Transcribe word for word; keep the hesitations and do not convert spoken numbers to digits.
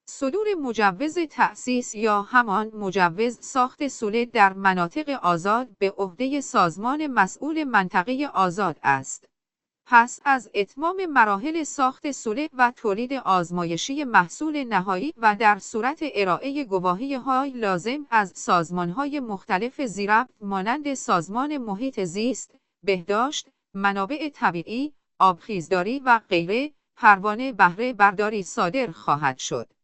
صدور مجوز تأسیس یا همان مجوز ساخت سوله در مناطق آزاد به عهده سازمان مسئول منطقه آزاد است. پس از اتمام مراحل ساخت سوله و تولید آزمایشی محصول نهایی و در صورت ارائه گواهی‌های لازم از سازمان‌های مختلف ذی‌ربط مانند سازمان محیط زیست، بهداشت، منابع طبیعی، آبخیزداری و غیره، پروانه بهره برداری صادر خواهد شد.